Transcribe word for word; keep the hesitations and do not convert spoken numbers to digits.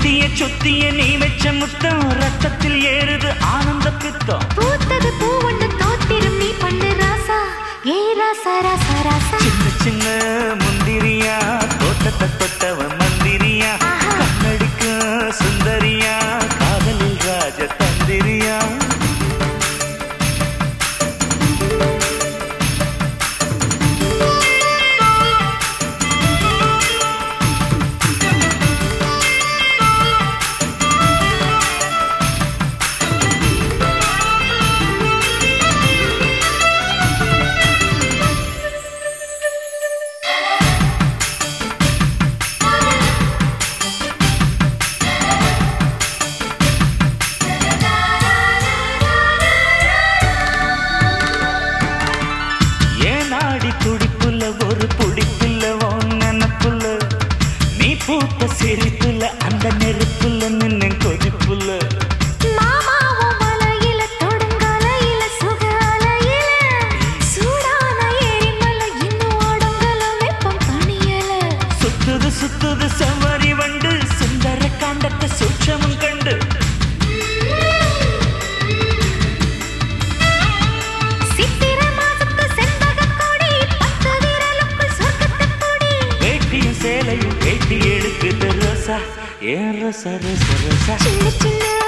சுத்திய சுத்திய நீ வச்ச முத்தம் ரத்தத்தில் ஏறுது ஆனந்த பித்தம். பூத்தது பூவொண்டு தோத்திரும் நீ பண்ணு ராசா ஏ ராசா ராசா ராசா. சின்ன சின்ன முந்திரியா தோட்டத்தை தொட்டவன் மந்திரியா கண்ணடிக்கு சுந்தரியா காதலில் ராஜ தந்திரியா. துடிப்புல ஒரு புடிப்புல நினப்புல நீ பூத்த சிரிப்புல அந்த நெருப்புல நின்னு கொதிப்புல. மாமாவும் மலையில தொடுங்கலையில சுகாலையில சூடான எரிமலை இன்னும் ஓடுங்கல வெப்பம் தணியல. சுத்துது சுத்துது செவ்வரி வண்டு சுந்தர காண்டத்தை சூட்சமும் கண்டு. சேலையும் கேட்டி எடுக்குது ரோசா ஏன் ரோசா ரோசா ரோசா. சின்ன சின்ன